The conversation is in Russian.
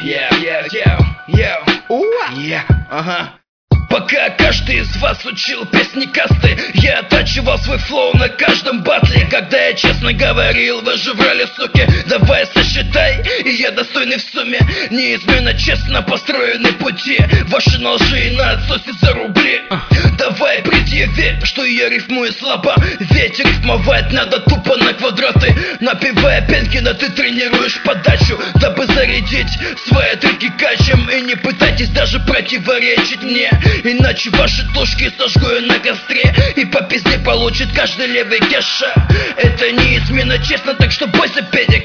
Пока каждый из вас учил песни касты, я оттачивал свой флоу на каждом батле. Когда я честно говорил, вы же врали, суки. Давай сосчитай, и я достойный в сумме. Неизменно честно построены пути. Ваши лжи и на отсосе за рубли. Давай предъяви, что я рифмую слабо. Ведь рифмовать надо тупо на квадраты. Напевая Пенкина, ты тренируешь подачу, дабы зарядить свои трики качем. И не пытайтесь даже противоречить мне, иначе ваши тушки сожгу я на костре. И по пизде получит каждый левый кеша. Это неизменно честно, так что бойся, педик.